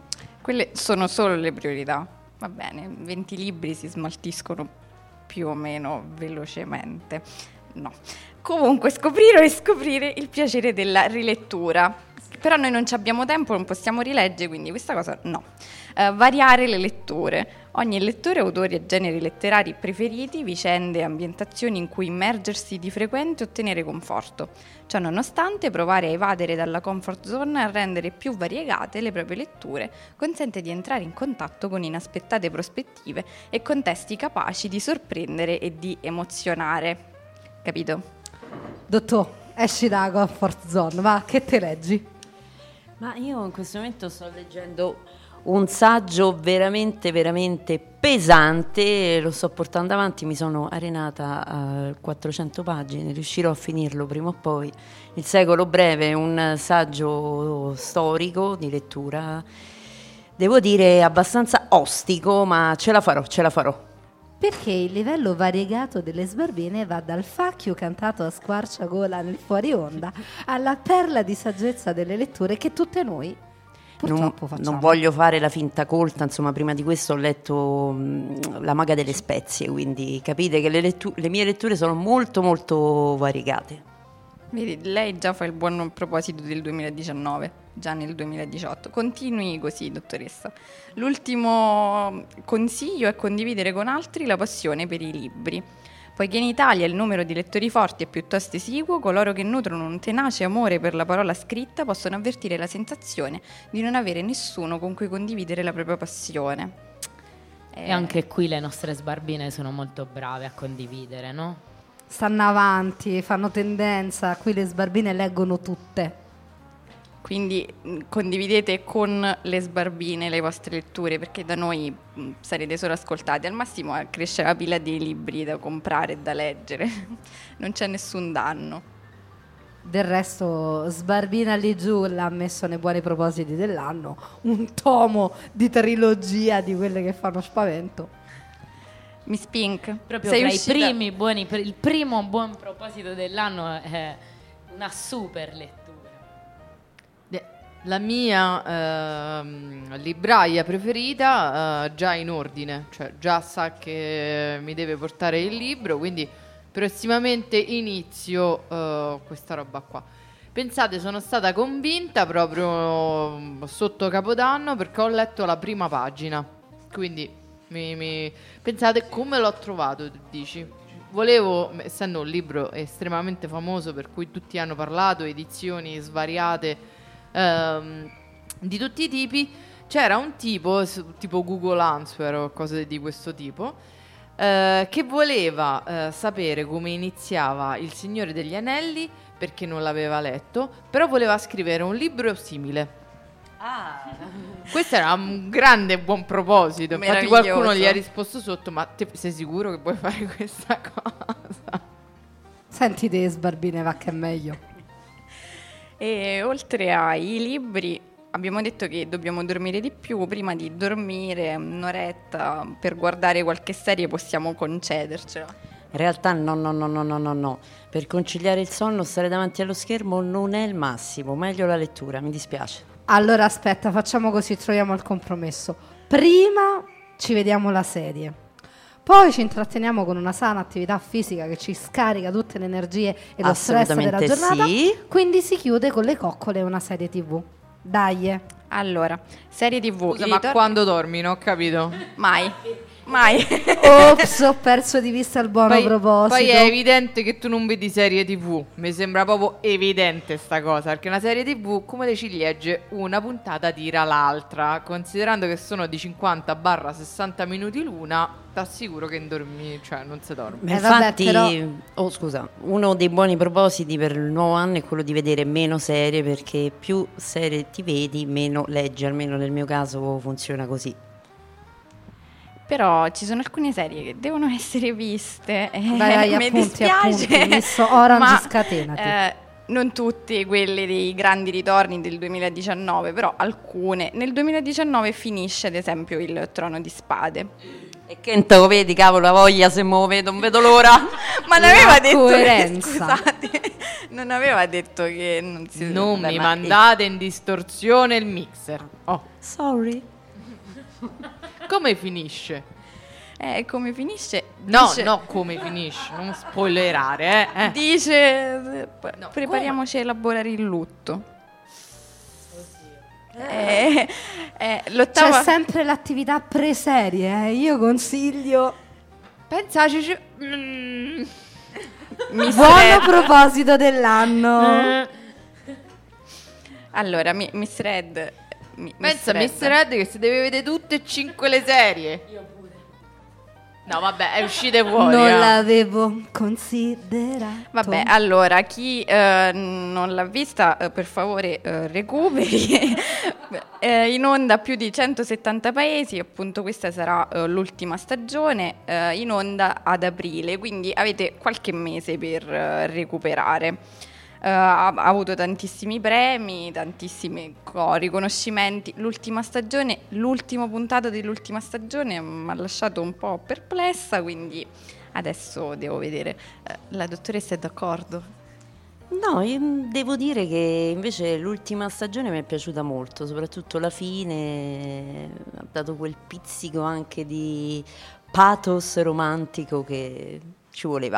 Quelle sono solo le priorità. Va bene, venti libri si smaltiscono più o meno velocemente. No. Comunque, scoprire e scoprire il piacere della rilettura. Però noi non ci abbiamo tempo, non possiamo rileggere, quindi questa cosa no. Uh, variare le letture. Ogni lettore ha autori e generi letterari preferiti, vicende e ambientazioni in cui immergersi di frequente e ottenere conforto. Ciò nonostante, provare a evadere dalla comfort zone e a rendere più variegate le proprie letture consente di entrare in contatto con inaspettate prospettive e contesti capaci di sorprendere e di emozionare. Capito? Dottor, esci dalla comfort zone, va, che te leggi? Ma io in questo momento sto leggendo un saggio veramente, veramente pesante, lo sto portando avanti, mi sono arenata a quattrocento pagine, riuscirò a finirlo prima o poi. Il secolo breve, un saggio storico di lettura, devo dire abbastanza ostico, ma ce la farò, ce la farò. Perché il livello variegato delle sbarbine va dal facchio cantato a squarciagola nel fuori onda alla perla di saggezza delle letture che tutte noi purtroppo non, facciamo. Non voglio fare la finta colta, insomma, prima di questo ho letto mh, La maga delle spezie, quindi capite che le, lettu- le mie letture sono molto molto variegate. Vedi, lei già fa il buon proposito del duemiladiciannove, già nel duemiladiciotto. Continui così, dottoressa. L'ultimo consiglio è condividere con altri la passione per i libri. Poiché in Italia il numero di lettori forti è piuttosto esiguo, coloro che nutrono un tenace amore per la parola scritta possono avvertire la sensazione di non avere nessuno con cui condividere la propria passione. E anche qui le nostre sbarbine sono molto brave a condividere, no? Stanno avanti, fanno tendenza, qui le sbarbine leggono tutte. Quindi mh, condividete con le sbarbine le vostre letture, perché da noi mh, sarete solo ascoltati. Al massimo eh, cresce la pila di libri da comprare e da leggere. Non c'è nessun danno. Del resto Sbarbina lì giù l'ha messo nei buoni propositi dell'anno, un tomo di trilogia di quelle che fanno spavento. Miss Pink, Proprio sei tra uscita... i primi buoni, il primo buon proposito dell'anno è una super lettura. La mia ehm, libraia preferita eh, già in ordine, cioè già sa che mi deve portare il libro, quindi prossimamente inizio eh, questa roba qua. Pensate, sono stata convinta proprio sotto Capodanno perché ho letto la prima pagina, quindi mi, mi... pensate come l'ho trovato, tu dici? Volevo, essendo un libro estremamente famoso per cui tutti hanno parlato, edizioni svariate ehm, di tutti i tipi, c'era un tipo, tipo Google Answer o cose di questo tipo, eh, che voleva eh, sapere come iniziava Il Signore degli Anelli perché non l'aveva letto, però voleva scrivere un libro simile. Ah. Questo era un grande buon proposito. Infatti qualcuno gli ha risposto sotto: ma te sei sicuro che vuoi fare questa cosa? Senti te sbarbine, va che è meglio. E oltre ai libri abbiamo detto che dobbiamo dormire di più. Prima di dormire un'oretta per guardare qualche serie possiamo concedercela. In realtà no, no, no, no, no, no, no. Per conciliare il sonno stare davanti allo schermo non è il massimo. Meglio la lettura, mi dispiace. Allora aspetta, facciamo così, troviamo il compromesso. Prima ci vediamo la serie, poi ci intratteniamo con una sana attività fisica che ci scarica tutte le energie e lo stress della giornata. Sì. Quindi si chiude con le coccole e una serie tivù. Dai. Allora, serie tivù. Scusa, ma ritor- quando dormi? Non ho capito. Mai. Mai. Ops, ho perso di vista il buono Poi, proposito. poi è evidente che tu non vedi serie tivù. Mi sembra proprio evidente sta cosa, perché una serie tivù come le ciliegie una puntata tira l'altra. Considerando che sono di cinquanta sessanta minuti l'una, t'assicuro che dormi, cioè non si dorme. Ma Eh, vabbè, infatti, però- oh scusa, uno dei buoni propositi per il nuovo anno è quello di vedere meno serie, perché più serie ti vedi, meno leggi, almeno nel mio caso funziona così. Però ci sono alcune serie che devono essere viste. eh, Vai, vai, mi appunti, dispiace. appunti, messo Orange, ma, scatenati. eh, non tutte quelle dei grandi ritorni del duemiladiciannove, però alcune. Nel duemiladiciannove finisce ad esempio Il Trono di Spade. E che non te lo vedi, cavolo, la voglia se me lo vedo, non vedo l'ora. Ma non La aveva detto che, coerenza. scusate, non aveva detto che non si Non Beh, mi ma- mandate in distorsione il mixer. Oh. Sorry. Come finisce? Eh, come finisce? No, Dice- no, come finisce, non spoilerare, eh. eh. Dice, eh, No, prepariamoci a elaborare il lutto. Eh, eh, l'ottava... C'è sempre l'attività pre-serie, eh. Io consiglio. Pensaci, ci- mm. Miss Buon Red- proposito dell'anno. Allora, mi- Miss Red... mi- Pensa a Red. mister Red che si deve vedere tutte e cinque le serie. Io pure. No, vabbè, è uscite fuori. Non eh. l'avevo considerato. Vabbè, allora, chi eh, non l'ha vista, eh, per favore eh, recuperi. Eh, in onda più di centosettanta paesi, appunto questa sarà eh, l'ultima stagione, eh, in onda ad aprile, quindi avete qualche mese per eh, recuperare. Eh, ha, ha avuto tantissimi premi, tantissimi co- riconoscimenti. L'ultima stagione, l'ultima puntata dell'ultima stagione mi ha lasciato un po' perplessa, quindi adesso devo vedere. Eh, la dottoressa è d'accordo? No, io devo dire che invece l'ultima stagione mi è piaciuta molto, soprattutto la fine ha dato quel pizzico anche di pathos romantico che ci voleva.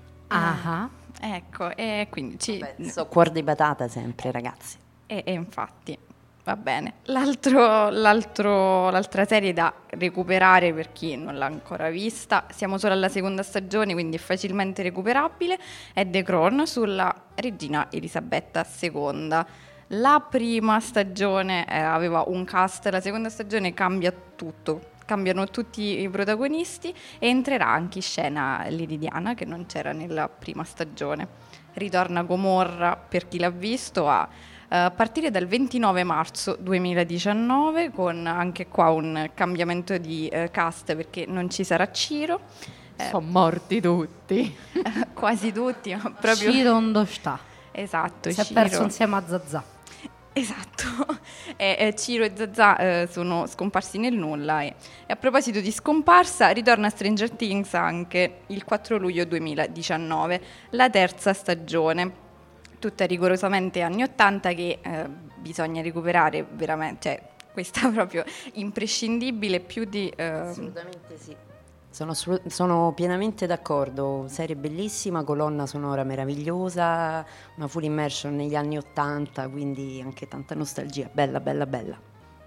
Ah. Ecco, e quindi ci... Beh, so cuor di patata sempre, ragazzi. E, e infatti, va bene. L'altro, l'altro, l'altra serie da recuperare per chi non l'ha ancora vista, siamo solo alla seconda stagione, quindi è facilmente recuperabile, è The Crown sulla regina Elisabetta seconda. La prima stagione eh, aveva un cast, la seconda stagione cambia tutto. Cambiano tutti i protagonisti e entrerà anche in scena Lady Diana, che non c'era nella prima stagione. Ritorna Gomorra, per chi l'ha visto, a uh, partire dal ventinove marzo duemiladiciannove, con anche qua un cambiamento di uh, cast perché non ci sarà Ciro. Eh, Sono morti tutti. quasi tutti, ma proprio... Ciro onde sta. Esatto, Si è Ciro. perso insieme a Zazà. Esatto, e, e Ciro e Zazà eh, sono scomparsi nel nulla e, e a proposito di scomparsa ritorna Stranger Things anche il quattro luglio duemiladiciannove, la terza stagione, tutta rigorosamente anni ottanta che eh, bisogna recuperare veramente, cioè questa proprio imprescindibile più di... Eh, Assolutamente sì. Sono, assolut- sono pienamente d'accordo, serie bellissima, colonna sonora meravigliosa, una full immersion negli anni ottanta, quindi anche tanta nostalgia, bella, bella, bella.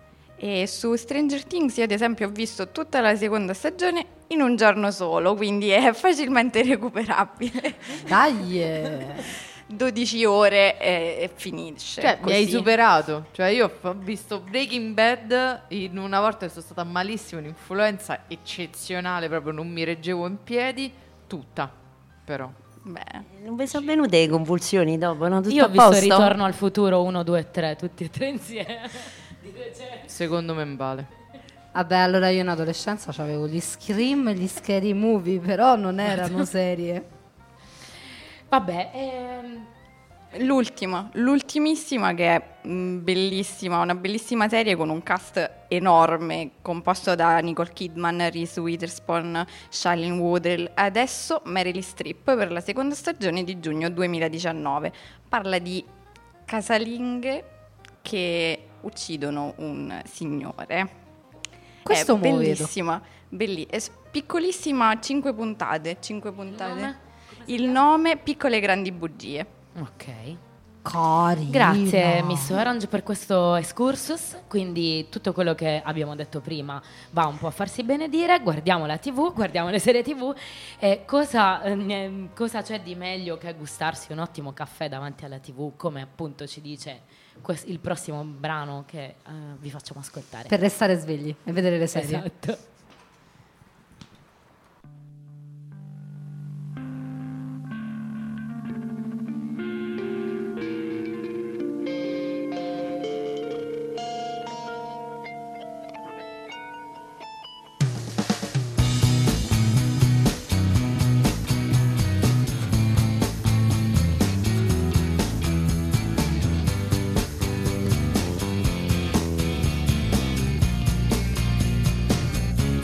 E su Stranger Things io ad esempio ho visto tutta la seconda stagione in un giorno solo, quindi è facilmente recuperabile. Dai! eh. dodici ore e, e finisce. Cioè, mi così. hai superato. Cioè, io ho visto Breaking Bad in una volta che sono stata malissimo, un'influenza eccezionale, proprio non mi reggevo in piedi, tutta, però. Beh, Non vi sono venute le convulsioni dopo, no? Tutto Io ho a visto posto? Ritorno al futuro uno, due e tre, tutti e tre insieme. Di recente. Secondo me vale. Vabbè, allora io in adolescenza avevo gli Scream e gli Scary Movie, però non erano serie. Vabbè, ehm, l'ultima, l'ultimissima che è mh, bellissima, una bellissima serie con un cast enorme composto da Nicole Kidman, Reese Witherspoon, Shailene Woodley, adesso Meryl Streep per la seconda stagione di giugno duemiladiciannove. Parla di casalinghe che uccidono un signore. Questo è mo' vedo. bellissima, belli- è s- piccolissima, cinque puntate, cinque puntate. nome? Il nome, Piccole e grandi bugie. ok. Carina. Grazie Miss Orange per questo excursus, quindi tutto quello che abbiamo detto prima va un po' a farsi benedire, guardiamo la tivù, guardiamo le serie tivù e cosa, eh, ne- cosa c'è di meglio che gustarsi un ottimo caffè davanti alla tivù, come appunto ci dice quest- il prossimo brano che eh, vi facciamo ascoltare. Per restare svegli e vedere le serie. Esatto. Thank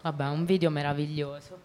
Vabbè, un video meraviglioso.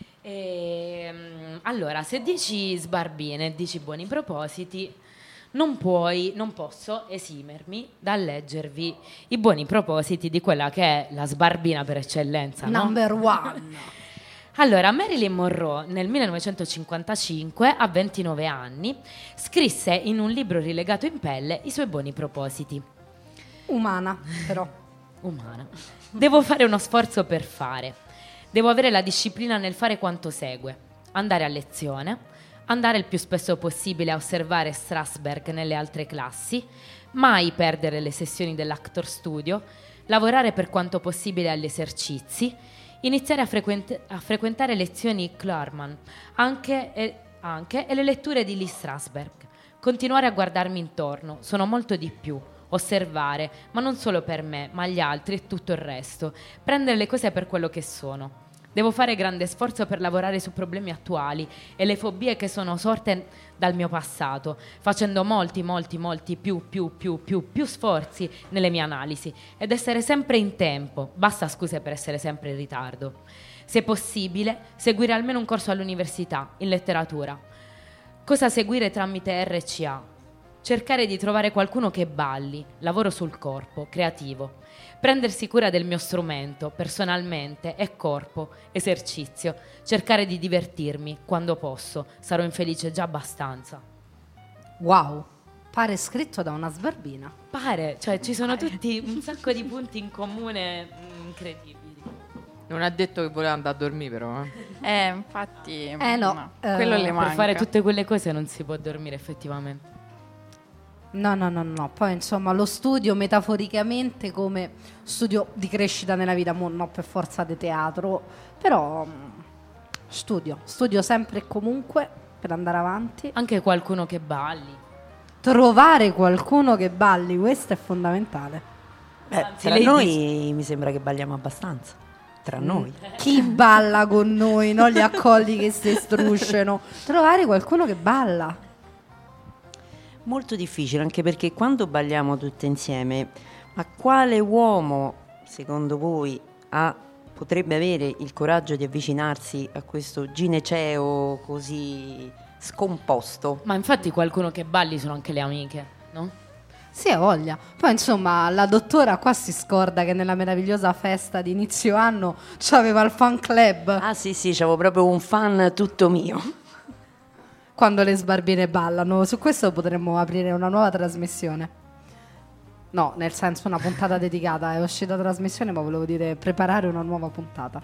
Ehm, allora, se dici sbarbine e dici buoni propositi, non puoi, non posso esimermi dal leggervi i buoni propositi di quella che è la sbarbina per eccellenza, no? Number one. Allora, Marilyn Monroe nel millenovecentocinquantacinque, a ventinove anni, scrisse in un libro rilegato in pelle i suoi buoni propositi. Umana, però. Umana. Devo fare uno sforzo per fare. Devo avere la disciplina nel fare quanto segue. Andare a lezione, andare il più spesso possibile a osservare Strasberg nelle altre classi, mai perdere le sessioni dell'Actor Studio, lavorare per quanto possibile agli esercizi, iniziare a, frequent- a frequentare lezioni Klarman, anche e, anche e le letture di Lee Strasberg. Continuare a guardarmi intorno, sono molto di più. Osservare, ma non solo per me, ma gli altri e tutto il resto. Prendere le cose per quello che sono. Devo fare grande sforzo per lavorare su problemi attuali e le fobie che sono sorte dal mio passato, facendo molti, molti, molti più, più, più, più, più sforzi nelle mie analisi ed essere sempre in tempo. Basta scuse per essere sempre in ritardo. Se possibile, seguire almeno un corso all'università, in letteratura. Cosa seguire tramite R C A? Cercare di trovare qualcuno che balli, lavoro sul corpo, creativo. Prendersi cura del mio strumento, personalmente, e corpo, esercizio. Cercare di divertirmi, quando posso. Sarò infelice già abbastanza. Wow, pare scritto da una sbarbina. Pare, cioè ci sono tutti un sacco di punti in comune mm, incredibili. Non ha detto che voleva andare a dormire, però. Eh. Eh, infatti, Eh, no, eh, quello le Per manca. fare tutte quelle cose non si può dormire effettivamente. No, no, no, no. Poi insomma lo studio metaforicamente come studio di crescita nella vita, mo no per forza di teatro, però mm, studio, studio sempre e comunque per andare avanti. Anche qualcuno che balli. Trovare qualcuno che balli, questo è fondamentale. Beh, Anzi, tra lei noi mi sembra che balliamo abbastanza. Tra noi. Chi balla con noi, non gli accolli che si strusciano. Trovare qualcuno che balla. Molto difficile, anche perché quando balliamo tutte insieme, ma quale uomo, secondo voi, ha, potrebbe avere il coraggio di avvicinarsi a questo gineceo così scomposto? Ma infatti qualcuno che balli sono anche le amiche, no? Sì, ha voglia. Poi insomma la dottora qua si scorda che nella meravigliosa festa di inizio anno c'aveva il fan club. Ah sì sì, c'avevo proprio un fan tutto mio. Quando le sbarbine ballano. Su questo potremmo aprire una nuova trasmissione. No, nel senso una puntata dedicata. È uscita la trasmissione, ma volevo dire preparare una nuova puntata.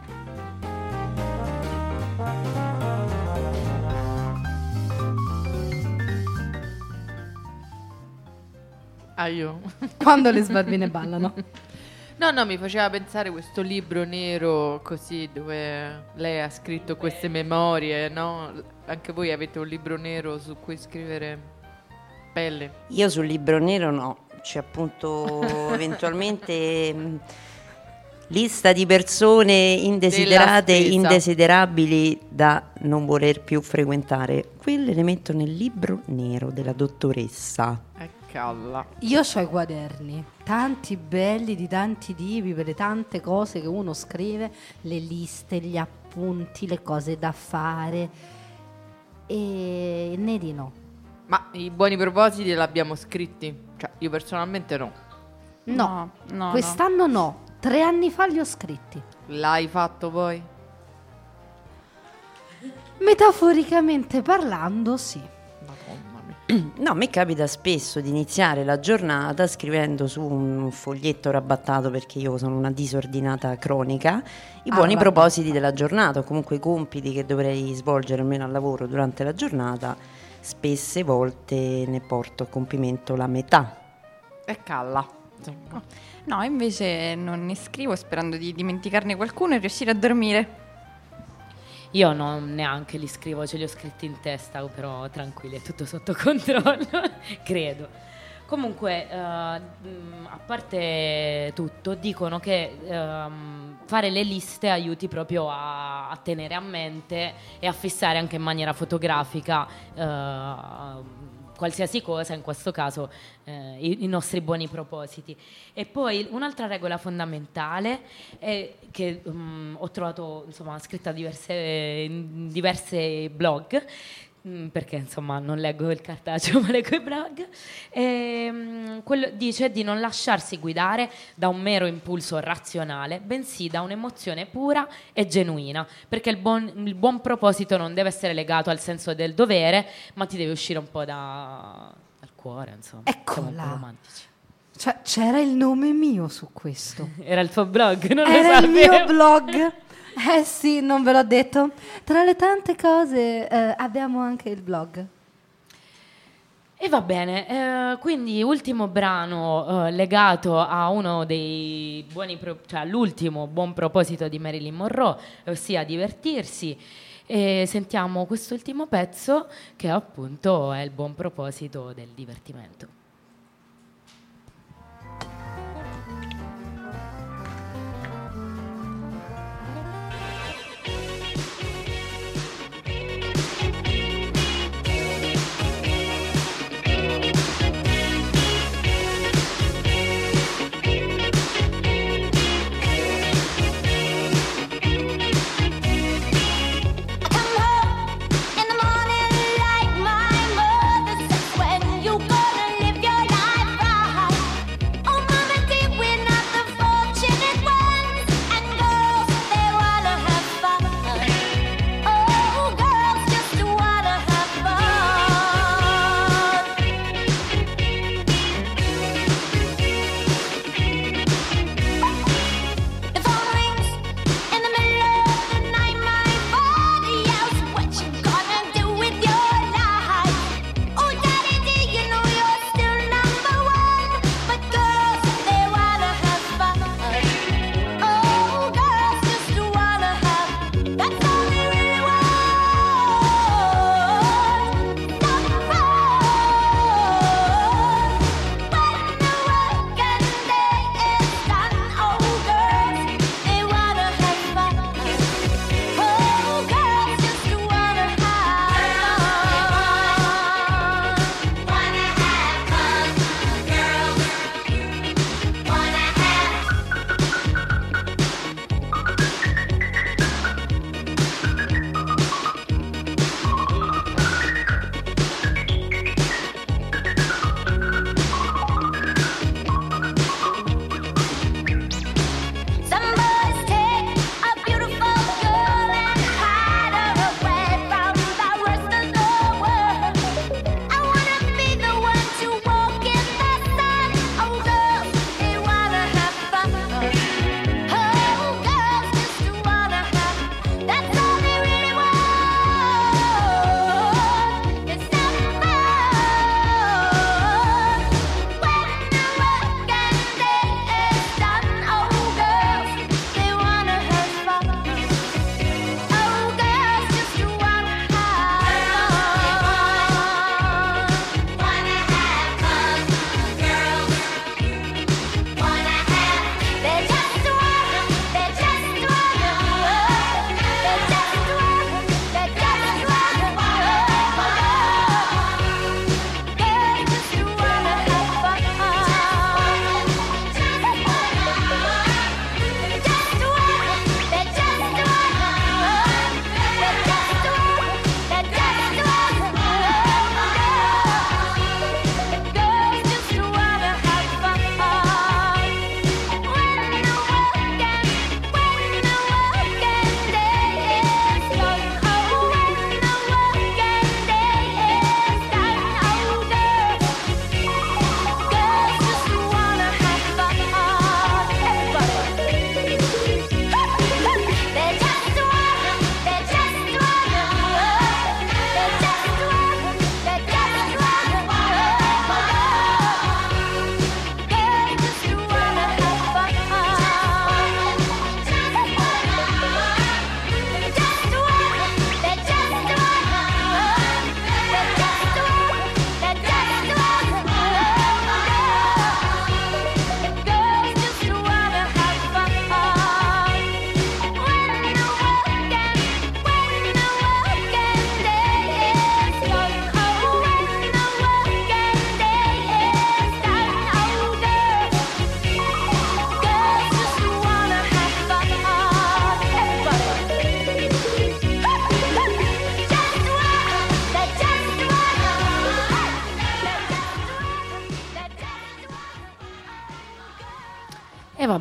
Ah, io? Quando le sbarbine ballano. No, no, mi faceva pensare questo libro nero così dove lei ha scritto queste memorie, no? Anche voi avete un libro nero su cui scrivere pelle? Io sul libro nero no, c'è appunto eventualmente mh, lista di persone indesiderate, spesa. indesiderabili da non voler più frequentare. Quelle le metto nel libro nero della dottoressa. E calla. Io ho i quaderni, tanti belli di tanti tipi, per le tante cose che uno scrive, le liste, gli appunti, le cose da fare. E neri no. Ma i buoni propositi l'abbiamo scritti? Cioè, io personalmente no. No, No, no, no. quest'anno no. Tre anni fa li ho scritti. L'hai fatto poi? Metaforicamente parlando, sì. Madonna mia. No, a me capita spesso di iniziare la giornata scrivendo su un foglietto rabattato, perché io sono una disordinata cronica, i Ah, buoni vabbè. propositi della giornata, o comunque i compiti che dovrei svolgere almeno al lavoro durante la giornata. Spesse volte ne porto a compimento la metà. E calla. Insomma. No, invece non ne scrivo sperando di dimenticarne qualcuno e riuscire a dormire. Io non neanche li scrivo, ce li ho scritti in testa, però tranquilli, è tutto sotto controllo, credo. Comunque, eh, mh, a parte tutto, dicono che ehm, fare le liste aiuti proprio a, a tenere a mente e a fissare anche in maniera fotografica eh, qualsiasi cosa, in questo caso eh, i, i nostri buoni propositi. E poi un'altra regola fondamentale è che um, ho trovato, insomma, scritta diverse, in diverse blog, mh, perché insomma non leggo il cartaceo ma leggo i blog, e, mh, quello dice di non lasciarsi guidare da un mero impulso razionale, bensì da un'emozione pura e genuina, perché il buon, il buon proposito non deve essere legato al senso del dovere, ma ti deve uscire un po' da, dal cuore, insomma. Siamo un po' Eccola. romantici. Cioè, c'era il nome mio su questo. Era il tuo blog, non lo Era il sapevo. mio blog. Eh sì, non ve l'ho detto. Tra le tante cose eh, abbiamo anche il blog. E va bene, eh, quindi ultimo brano eh, legato a uno dei buoni, pro- cioè all'ultimo buon proposito di Marilyn Monroe, ossia divertirsi. E sentiamo quest'ultimo pezzo che appunto è il buon proposito del divertimento. In the morning, like my mother said, when you gonna live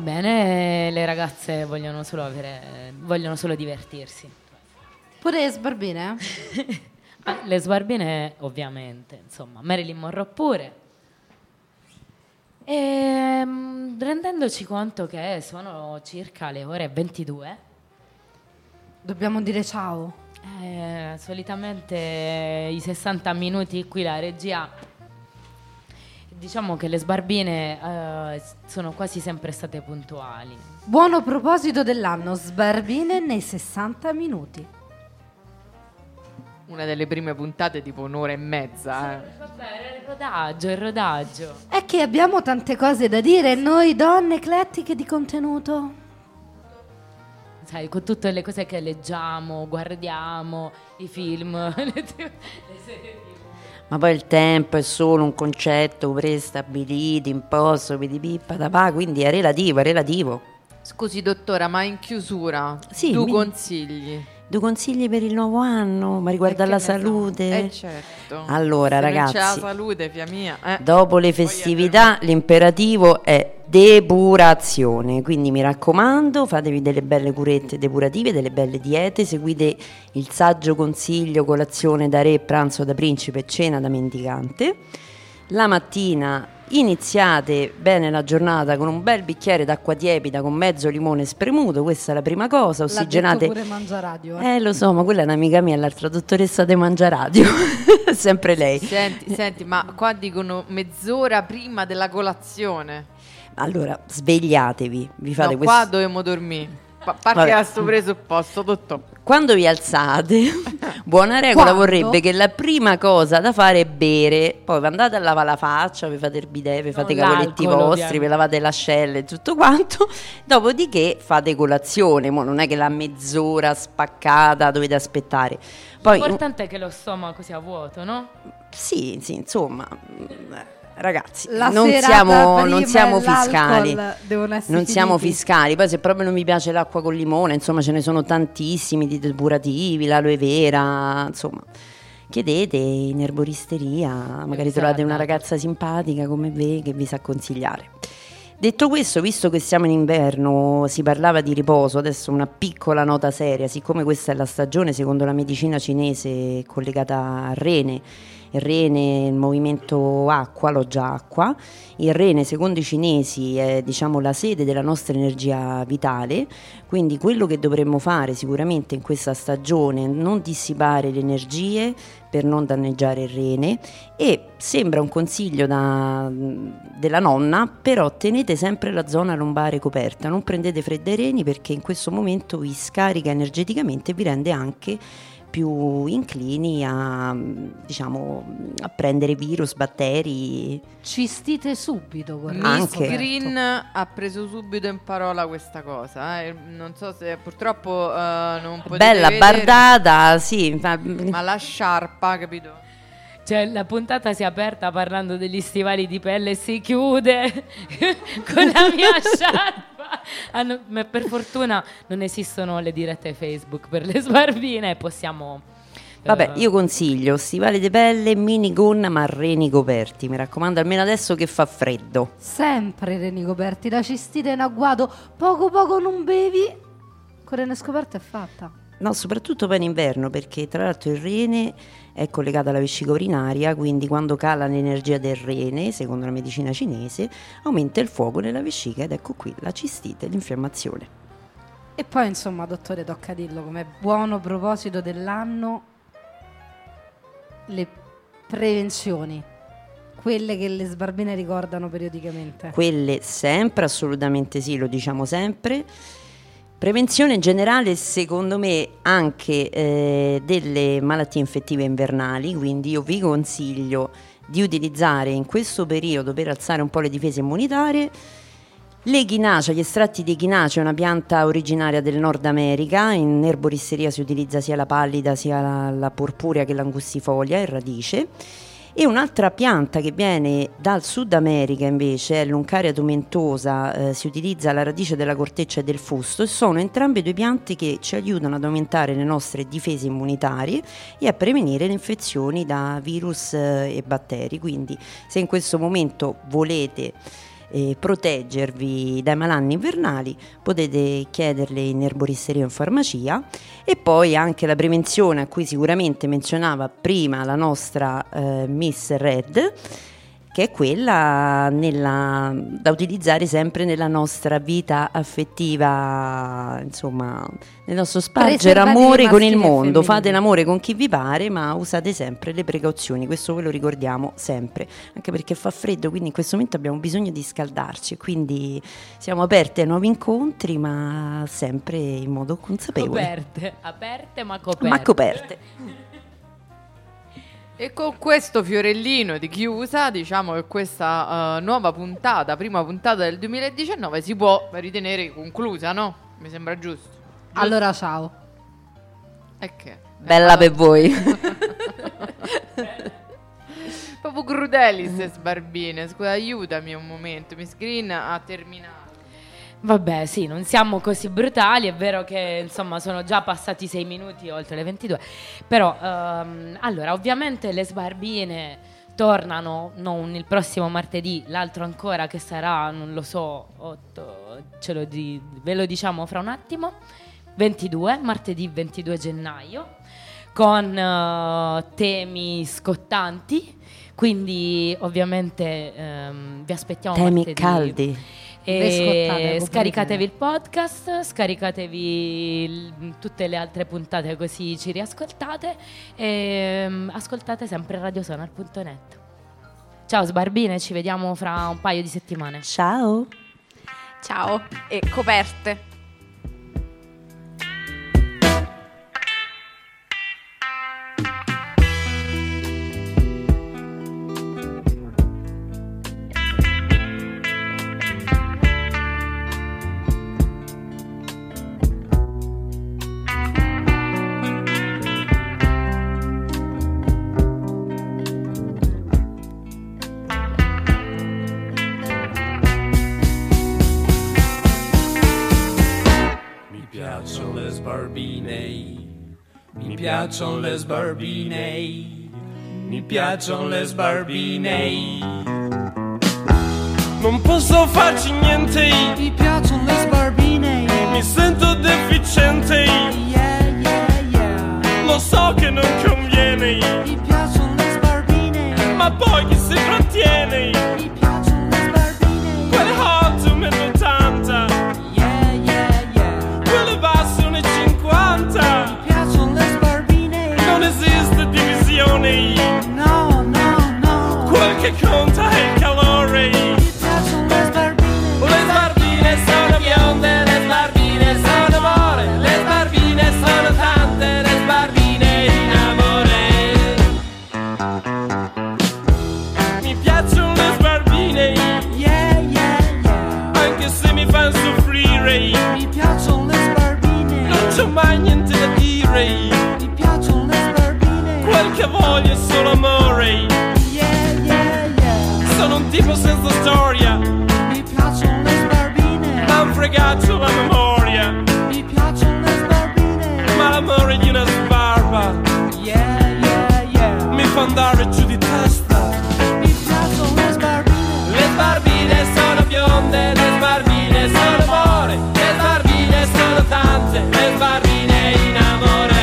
bene, le ragazze vogliono solo avere, vogliono solo divertirsi. Pure le sbarbine? Ah, le sbarbine ovviamente, insomma, Marilyn Monroe pure. E, mm, rendendoci conto che sono circa le ore ventidue, Dobbiamo dire ciao. eh, solitamente i sessanta minuti qui la regia, diciamo che le sbarbine eh, sono quasi sempre state puntuali. Buono proposito dell'anno, sbarbine nei sessanta minuti. Una delle prime puntate tipo un'ora e mezza. Eh. Vabbè, era il rodaggio, il rodaggio. È che abbiamo tante cose da dire, noi donne eclettiche di contenuto. Sai, con tutte le cose che leggiamo, guardiamo, i film, le, te- le serie tivù. Ma poi il tempo è solo un concetto prestabilito, imposto, pippa da pa, quindi è relativo, è relativo. Scusi dottora, ma in chiusura, Sì, tu mi- consigli? Due consigli per il nuovo anno, ma riguarda Eh, che la ne so. salute? Eh certo. Allora, Se ragazzi, non c'è la salute, fia mia. Eh. dopo le festività l'imperativo è depurazione, quindi mi raccomando, fatevi delle belle curette depurative, delle belle diete, seguite il saggio consiglio colazione da re, pranzo da principe e cena da mendicante. La mattina iniziate bene la giornata con un bel bicchiere d'acqua tiepida con mezzo limone spremuto, questa è la prima cosa, L'ha ossigenate. detto pure Mangia Radio. Eh. Eh lo so, ma quella è un'amica mia, l'altra dottoressa de Mangia Radio, sempre lei. Senti, senti, ma qua dicono mezz'ora prima della colazione. Allora, svegliatevi, vi fate No, questo. qua dovevamo dormire. Pa- Parte Vabbè. da sto presupposto, dottor. Quando vi alzate, buona regola Quando? vorrebbe che la prima cosa da fare è bere, poi vi andate a lavare la faccia, vi fate il bidet, vi fate i Non cavoletti l'alcol, vostri, ovviamente. vi lavate le ascelle e tutto quanto, dopodiché fate colazione, mo non è che la mezz'ora spaccata dovete aspettare. Poi, L'importante è che lo stomaco sia vuoto, no? sì, sì, insomma, eh, ragazzi, La non serata siamo, prima non siamo e l'alcol fiscali. devono essere Non siamo finiti. fiscali, poi se proprio non mi piace l'acqua con limone, insomma ce ne sono tantissimi di depurativi, l'aloe vera, insomma chiedete in erboristeria, magari Esatto. trovate una ragazza simpatica come me che vi sa consigliare. Detto questo, visto che siamo in inverno, si parlava di riposo, adesso una piccola nota seria, siccome questa è la stagione secondo la medicina cinese collegata al rene. Il rene, il movimento acqua, loggia acqua. Il rene, secondo i cinesi, è diciamo la sede della nostra energia vitale, quindi quello che dovremmo fare sicuramente in questa stagione è non dissipare le energie per non danneggiare il rene, e sembra un consiglio da, della nonna, però tenete sempre la zona lombare coperta, non prendete freddo ai reni perché in questo momento vi scarica energeticamente e vi rende anche più inclini a, diciamo, a prendere virus, batteri. Cistite subito, guarda. Anche. Green ha preso subito in parola questa cosa. eh. Non so se purtroppo eh, non potete Bella vedere, bardata, sì. ma- ma la sciarpa, capito? Cioè, la puntata si è aperta parlando degli stivali di pelle e si chiude con la mia sciarpa. Ah, no, ma per fortuna non esistono le dirette Facebook per le sbarbine, possiamo... Vabbè, eh, io consiglio stivali di pelle, minigonna ma reni coperti, mi raccomando, almeno adesso che fa freddo. Sempre reni coperti, la cistite in agguato, poco poco non bevi, con rene scoperte è fatta. No, soprattutto poi in inverno, perché tra l'altro il rene è collegato alla vescica urinaria, quindi quando cala l'energia del rene, secondo la medicina cinese, aumenta il fuoco nella vescica ed ecco qui la cistite, l'infiammazione. E poi insomma, dottore, tocca dirlo come buono proposito dell'anno, le prevenzioni, quelle che le sbarbine ricordano periodicamente. Quelle sempre, assolutamente sì, lo diciamo sempre. Prevenzione in generale, secondo me, anche eh, delle malattie infettive invernali, quindi io vi consiglio di utilizzare in questo periodo, per alzare un po' le difese immunitarie, l'echinacea, gli estratti di echinacea, è una pianta originaria del Nord America, in erboristeria si utilizza sia la pallida sia la, la purpurea che l'angustifolia, il radice. E un'altra pianta che viene dal Sud America invece è l'Uncaria tomentosa, eh, si utilizza la radice della corteccia e del fusto, e sono entrambe due piante che ci aiutano ad aumentare le nostre difese immunitarie e a prevenire le infezioni da virus eh, e batteri. Quindi se in questo momento volete eh, proteggervi dai malanni invernali, potete chiederle in erboristeria o in farmacia. E poi anche la prevenzione a cui sicuramente menzionava prima la nostra eh, Miss Red, che è quella nella, da utilizzare sempre nella nostra vita affettiva, insomma, nel nostro spargere amore con il mondo. Fate l'amore con chi vi pare, ma usate sempre le precauzioni, questo ve lo ricordiamo sempre, anche perché fa freddo, quindi in questo momento abbiamo bisogno di scaldarci, quindi siamo aperte a nuovi incontri, ma sempre in modo consapevole. Coperte, aperte ma coperte. Ma coperte. E con questo fiorellino di chiusa, diciamo che questa uh, nuova puntata, prima puntata del duemiladiciannove, si può ritenere conclusa, no? Mi sembra giusto. giusto? Allora ciao. E che? Bella per voi. Proprio crudeli ste sbarbine. Scusa, aiutami un momento. Miss Green ha terminato. Vabbè, sì, non siamo così brutali, è vero che insomma sono già passati sei minuti oltre le ventidue, però um, allora ovviamente le sbarbine tornano non il prossimo martedì, l'altro ancora che sarà, non lo so, otto, ce lo di, ve lo diciamo fra un attimo, ventidue, martedì ventidue gennaio, con uh, temi scottanti, quindi ovviamente um, vi aspettiamo temi martedì. caldi. E scaricatevi il podcast, scaricatevi il, tutte le altre puntate così ci riascoltate e um, ascoltate sempre radiosonar punto net. Ciao sbarbine, ci vediamo fra un paio di settimane. Ciao. Ciao e coperte. Mi piacciono le sbarbine, mi piacciono le sbarbine. Non posso farci niente, Mi piacciono le sbarbine. mi sento deficiente. Yeah, yeah, yeah. Lo so che non conviene, Mi piacciono le sbarbine. ma poi chi si trattiene? Mi piacciono le sbarbine. Quelle hot uno e ottanta, Yeah, yeah, yeah. quelle basse uno e cinquanta. Mi piacciono le sbarbine. Non esiste divisione, No, no, no. quel che conta è il calore. Mi piacciono le sbarbine. Le sbarbine sono bionde, le sbarbine sono amore, le sbarbine sono tante, le sbarbine in amore. Mi piacciono le sbarbine, Yeah, yeah, yeah. anche se mi fanno soffrire. Mi piacciono le sbarbine. Non c'ho mai niente da dire, Mi piacciono le sbarbine. quel che voglio è solo amore. Yeah, yeah, yeah. Sono un tipo senza storia, Mi piacciono le sbarbine. m'han fregato la memoria, Mi piacciono le sbarbine. ma l'amore di una sbarba Yeah, yeah, yeah. mi fa andare giù di testa. Mi piacciono le sbarbine. Le sbarbine sono bionde, le sbarbine sono amore, le sbarbine sono tante, le sbarbine in amore.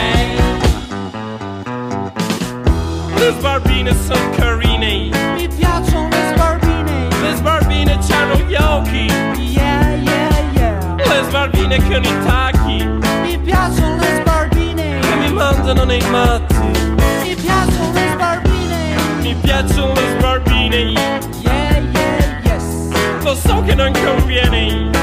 Le sbarbine sono carine, Mi piacciono le sbarbine. le sbarbine c'hanno gli occhi, Yeah, yeah, yeah. le sbarbine con i tacchi Mi piacciono le sbarbine. che mi mandano nei matti. Mi piacciono le sbarbine. Mi piacciono le sbarbine, Yeah, yeah, yes. lo so che non conviene,